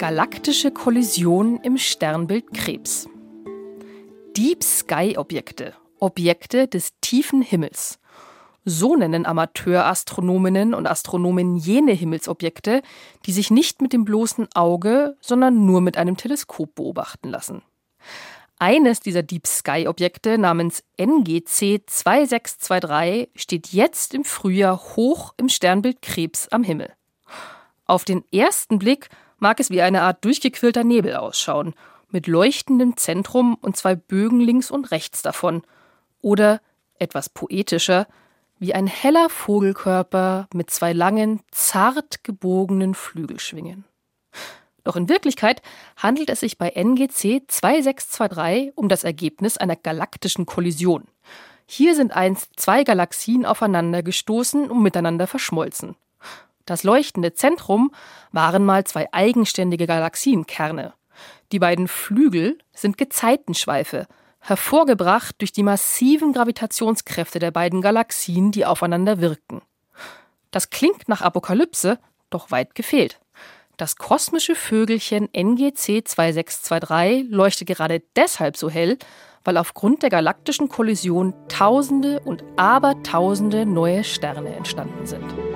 Galaktische Kollision im Sternbild Krebs. Deep Sky Objekte, Objekte des tiefen Himmels. So nennen Amateurastronominnen und Astronomen jene Himmelsobjekte, die sich nicht mit dem bloßen Auge, sondern nur mit einem Teleskop beobachten lassen. Eines dieser Deep Sky Objekte namens NGC 2623 steht jetzt im Frühjahr hoch im Sternbild Krebs am Himmel. Auf den ersten Blick mag es wie eine Art durchgequillter Nebel ausschauen, mit leuchtendem Zentrum und zwei Bögen links und rechts davon. Oder, etwas poetischer, wie ein heller Vogelkörper mit zwei langen, zart gebogenen Flügelschwingen. Doch in Wirklichkeit handelt es sich bei NGC 2623 um das Ergebnis einer galaktischen Kollision. Hier sind einst zwei Galaxien aufeinander gestoßen und miteinander verschmolzen. Das leuchtende Zentrum waren mal zwei eigenständige Galaxienkerne. Die beiden Flügel sind Gezeitenschweife, hervorgebracht durch die massiven Gravitationskräfte der beiden Galaxien, die aufeinander wirken. Das klingt nach Apokalypse, doch weit gefehlt. Das kosmische Vögelchen NGC 2623 leuchtet gerade deshalb so hell, weil aufgrund der galaktischen Kollision Tausende und Abertausende neue Sterne entstanden sind.